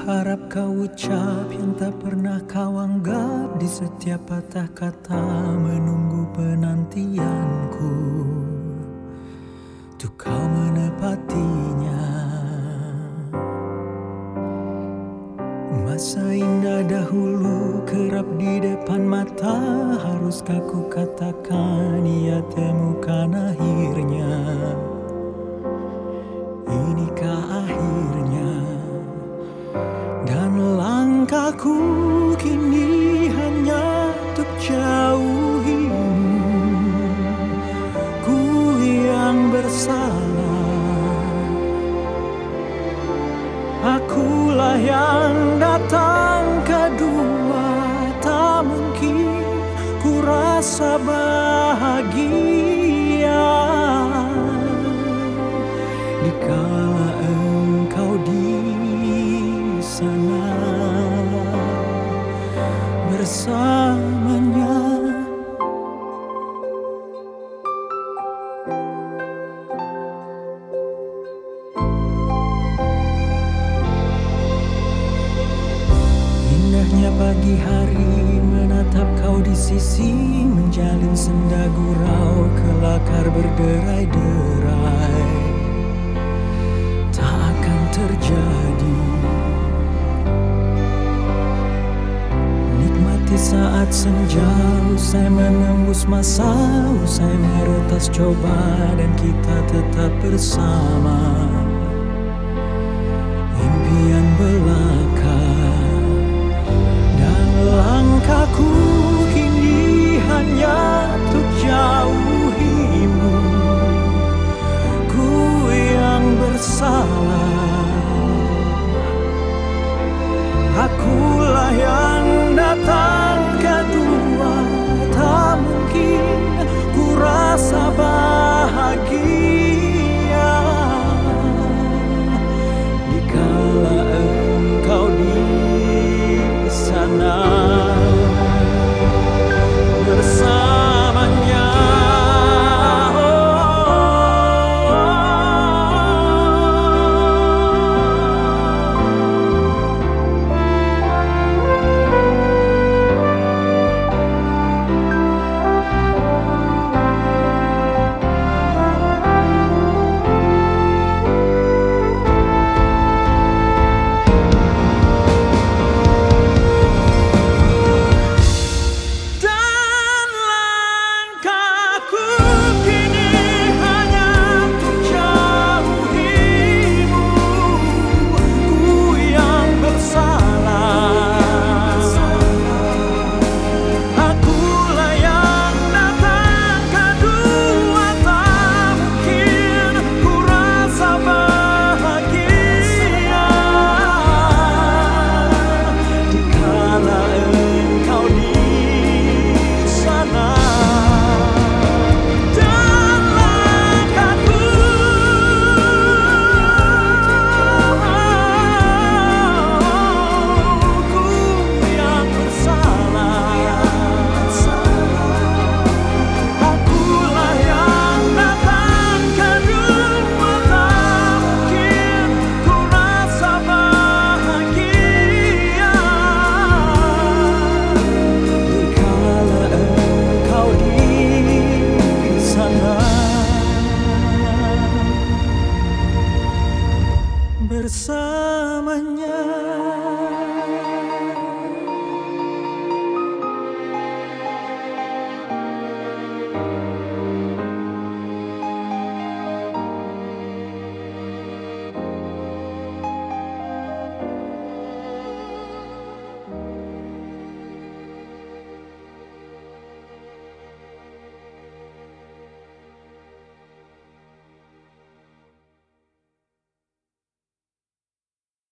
harap kau ucap yang tak pernah kau anggap. Di setiap patah kata menunggu penantianku untuk kau menepatinya. Masa indah dahulu kerap di depan mata. Haruskah ku katakan ia temukan akhirnya? Inikah akhirnya? Dan langkahku kini hanya untuk jauhimu. Ku yang bersalah, akulah yang datang kedua. Tak mungkin ku rasa bahagia dikala engkau di sana bersamanya. Indahnya pagi hari menatap kau di sisi, menjalin senda gurau kelakar berderai-derai. Tak akan terjadi. Nikmati saat senja usai menembus masa, usai meretas coba dan kita tetap bersama. Impian belaka dan langkahku kini hanya untuk jauhimu. Ku yang bersalah, aku